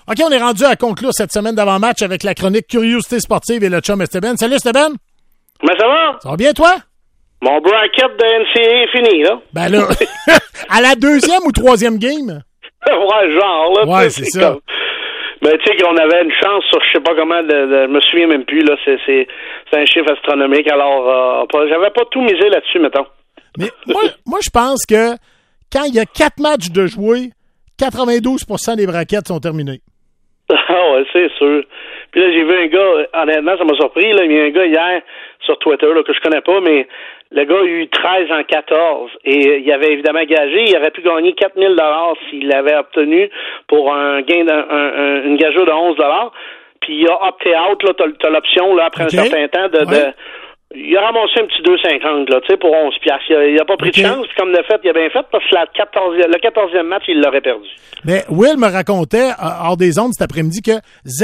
OK, on est rendu à conclure cette semaine d'avant-match avec la chronique Curiosité sportive et le chum Esteban. Salut Esteban! Mais ça va? Ça va bien, toi? Mon bracket de NCAA est fini, là. Ben là, à la 2e ou 3e game? Ouais, genre, là. Ouais, c'est ça. Comme... Ben, tu sais qu'on avait une chance sur je sais pas comment, je me souviens même plus, là. C'est un chiffre astronomique, alors j'avais pas tout misé là-dessus, mettons. Mais moi, je pense que quand il y a 4 matchs de jouer, 92% des brackets sont terminés. Ah ouais, c'est sûr. Puis là, j'ai vu un gars, honnêtement, ça m'a surpris, là. Il y a un gars hier sur Twitter, là, que je connais pas, mais le gars a eu 13 en 14. Et il avait évidemment gagé. Il aurait pu gagner 4 000 s'il l'avait obtenu pour un gain une gageure de 11 $. Puis il a opté out, là. T'as l'option, là, après un certain temps il a ramassé un petit 2,50, là, tu sais, pour 11 $. Il a pas pris de chance, puis comme de fait, il a bien fait, parce que le 14e match, il l'aurait perdu. Mais Will me racontait, hors des ondes cet après-midi, que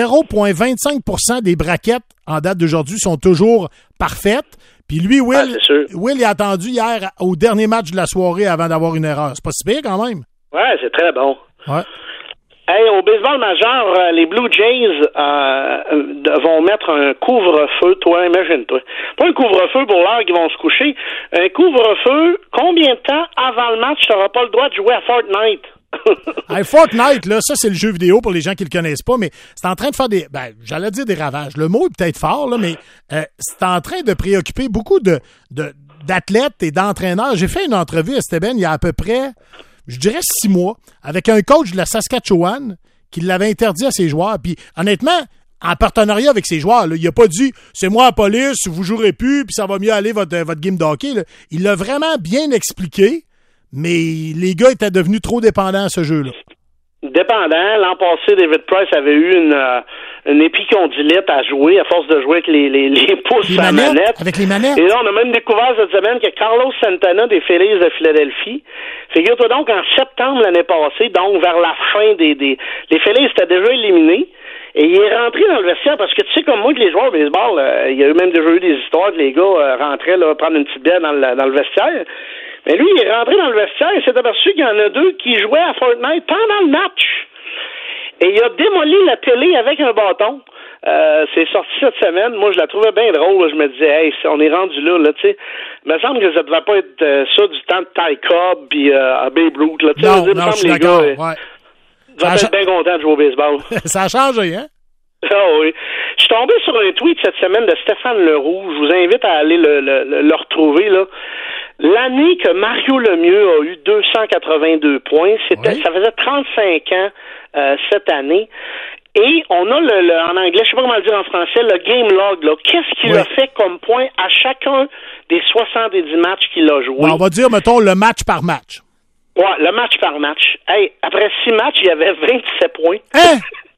0,25% des braquettes en date d'aujourd'hui sont toujours parfaites. Puis lui, Will, il a attendu hier au dernier match de la soirée avant d'avoir une erreur. C'est pas si pire, quand même. Ouais, c'est très bon. Ouais. Hey, au baseball majeur, les Blue Jays vont mettre un couvre-feu, toi, imagine-toi. Pas un couvre-feu pour l'heure qu'ils vont se coucher. Un couvre-feu, combien de temps avant le match tu n'auras pas le droit de jouer à Fortnite? Hey, Fortnite, là, ça, c'est le jeu vidéo pour les gens qui le connaissent pas, mais c'est en train de faire j'allais dire des ravages. Le mot est peut-être fort, là, mais c'est en train de préoccuper beaucoup d'athlètes et d'entraîneurs. J'ai fait une entrevue à Esteban il y a à peu près, je dirais 6 mois, avec un coach de la Saskatchewan qui l'avait interdit à ses joueurs. Puis, honnêtement, en partenariat avec ses joueurs, là, il a pas dit « c'est moi la police, vous jouerez plus, puis ça va mieux aller votre game de hockey ». Il l'a vraiment bien expliqué, mais les gars étaient devenus trop dépendants à ce jeu-là. Dépendant. L'an passé, David Price avait eu une épicondylite à jouer, à force de jouer avec les pouces à manette. Avec les manettes. Et là, on a même découvert cette semaine que Carlos Santana des Phillies de Philadelphie, figure-toi donc, en septembre l'année passée, donc vers la fin les Phillies étaient déjà éliminés, et il est rentré dans le vestiaire, parce que tu sais comme moi que les joueurs de baseball, il y a eu même déjà eu des histoires que les gars rentraient là, prendre une petite bière dans le vestiaire. Mais lui, il est rentré dans le vestiaire et s'est aperçu qu'il y en a 2 qui jouaient à Fortnite pendant le match. Et il a démoli la télé avec un bâton. C'est sorti cette semaine. Moi, je la trouvais bien drôle. Là. Je me disais, hey, on est rendu là, tu sais. Il me semble que ça devait pas être ça du temps de Ty Cobb puis à Babe Ruth. Là. Non, je suis d'accord. Ils doivent être bien contents de jouer au baseball. Ça a changé, hein? Ah oui. Je suis tombé sur un tweet cette semaine de Stéphane Leroux. Je vous invite à aller le retrouver, là. L'année que Mario Lemieux a eu 282 points, ça faisait 35 ans cette année. Et on a en anglais, je sais pas comment le dire en français, le game log, là. Qu'est-ce qu'il a fait comme point à chacun des 70 matchs qu'il a joué? On va dire, mettons, le match par match. Ouais, le match par match. Hey, après 6 matchs, il y avait 27 points. Hein?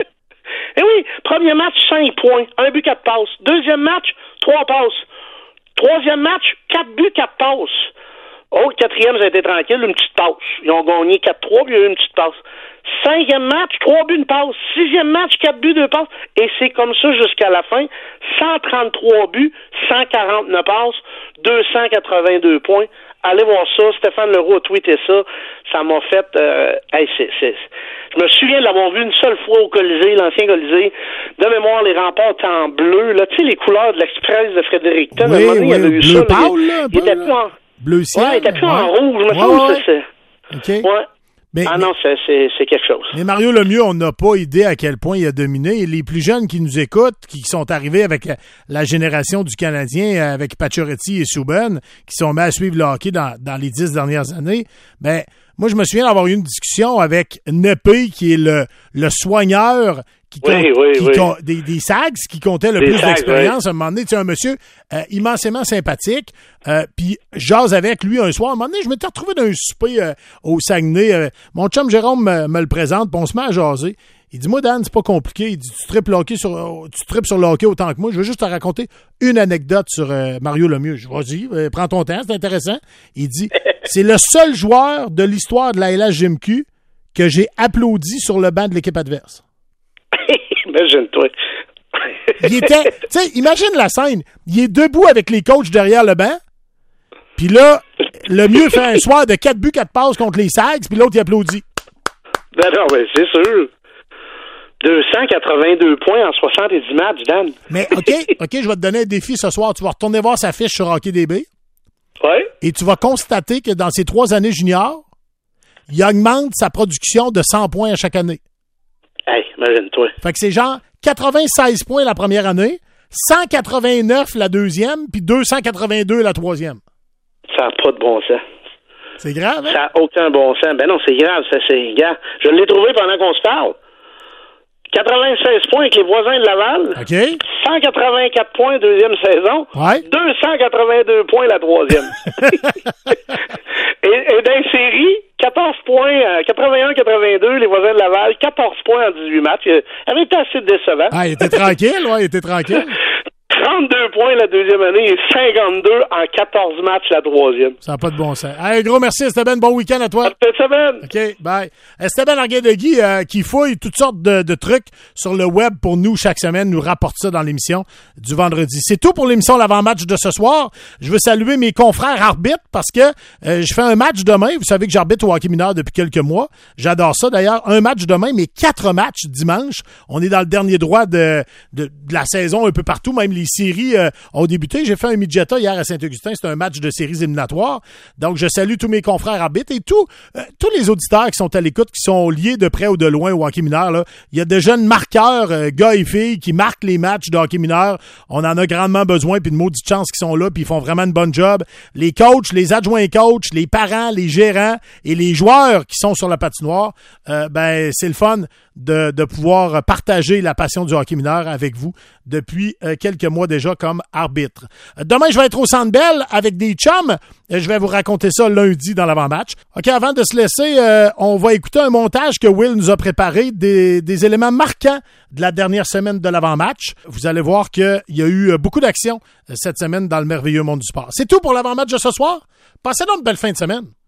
Eh oui, premier match, 5 points, 1 but, 4 passes. Deuxième match, 3 passes. Troisième match, 4 buts, 4 passes. Oh, le quatrième, ça a été tranquille, une petite passe. Ils ont gagné 4-3, puis il y a eu une petite passe. 5e match, 3 buts, une passe. 6e match, 4 buts, 2 passes. Et c'est comme ça jusqu'à la fin. 133 buts, 149 passes, 282 points. Allez voir ça. Stéphane Leroux a tweeté ça. Ça m'a fait... Je me souviens de l'avoir vu une seule fois au Colisée, l'ancien Colisée. De mémoire, les remparts en bleu. Là, tu sais, les couleurs de l'Express de Fredericton. Oui, il y avait eu bleu ça. Pâle, Il était plus en... Bleu ciel. Ouais, il était plus en rouge. Je me souviens que c'est... OK. Ouais. Non, c'est quelque chose. Mais Mario Lemieux, on n'a pas idée à quel point il a dominé. Et les plus jeunes qui nous écoutent, qui sont arrivés avec la génération du Canadien, avec Pacioretty et Subban, qui sont mis à suivre le hockey dans les 10 dernières années, moi, je me souviens d'avoir eu une discussion avec Nepé, qui est le soigneur des Sags, qui comptait le plus d'expérience. À un moment donné, tu sais, un monsieur immensément sympathique. Puis jase avec lui un soir. À un moment donné, je m'étais retrouvé dans un souper au Saguenay. Mon chum Jérôme me le présente, puis on se met à jaser. Il dit, moi, Dan, c'est pas compliqué. Il dit, tu tripes sur le hockey autant que moi. Je veux juste te raconter une anecdote sur Mario Lemieux. Je dis, vas-y, prends ton temps, c'est intéressant. Il dit, c'est le seul joueur de l'histoire de la LHJMQ que j'ai applaudi sur le banc de l'équipe adverse. Imagine-toi. Il était, tu sais, imagine la scène. Il est debout avec les coachs derrière le banc. Puis là, Lemieux fait un soir de 4 buts, 4 passes contre les Sags, puis l'autre, il applaudit. Non, mais c'est sûr. 282 points en 70 matchs, Dan. Mais OK, je vais te donner un défi ce soir. Tu vas retourner voir sa fiche sur HockeyDB. Oui. Et tu vas constater que dans ses 3 années juniors, il augmente sa production de 100 points à chaque année. Hey, imagine-toi. Fait que c'est genre 96 points la première année, 189 la deuxième, puis 282 la troisième. Ça n'a pas de bon sens. C'est grave, hein? Ça n'a aucun bon sens. Ben non, c'est grave. Ça, c'est grave. Je l'ai trouvé pendant qu'on se parle. 96 points avec les voisins de Laval. OK. 184 points deuxième saison. Ouais. 282 points la troisième. et dans les séries, 14 points, 81-82, les voisins de Laval, 14 points en 18 matchs. Il avait été assez décevant. Ah, il était tranquille, ouais, il était tranquille. 32 points la deuxième année et 52 en 14 matchs la troisième. Ça n'a pas de bon sens. Hey, gros merci, Esteban. Bon week-end à toi. Bonne semaine. OK, bye. Esteban Arguin-Degui, qui fouille toutes sortes de trucs sur le web pour nous chaque semaine, nous rapporte ça dans l'émission du vendredi. C'est tout pour l'émission l'avant-match de ce soir. Je veux saluer mes confrères arbitres parce que je fais un match demain. Vous savez que j'arbitre au hockey mineur depuis quelques mois. J'adore ça d'ailleurs. Un match demain, mais 4 matchs dimanche. On est dans le dernier droit de la saison un peu partout, même les séries ont débuté. J'ai fait un midgeta hier à Saint-Augustin. C'est un match de séries éliminatoires. Donc, je salue tous mes confrères arbitres et tous les auditeurs qui sont à l'écoute, qui sont liés de près ou de loin au hockey mineur. Là. Il y a de jeunes marqueurs, gars et filles, qui marquent les matchs de hockey mineur. On en a grandement besoin, puis de maudite chance qu'ils sont là, puis ils font vraiment une bonne job. Les coachs, les adjoints coachs, les parents, les gérants et les joueurs qui sont sur la patinoire, c'est le fun de pouvoir partager la passion du hockey mineur avec vous depuis quelques mois déjà comme arbitre. Demain, je vais être au Centre Bell avec des chums. Je vais vous raconter ça lundi dans l'avant-match. OK, avant de se laisser, on va écouter un montage que Will nous a préparé des éléments marquants de la dernière semaine de l'avant-match. Vous allez voir qu'il y a eu beaucoup d'actions cette semaine dans le merveilleux monde du sport. C'est tout pour l'avant-match de ce soir. Passez donc une belle fin de semaine.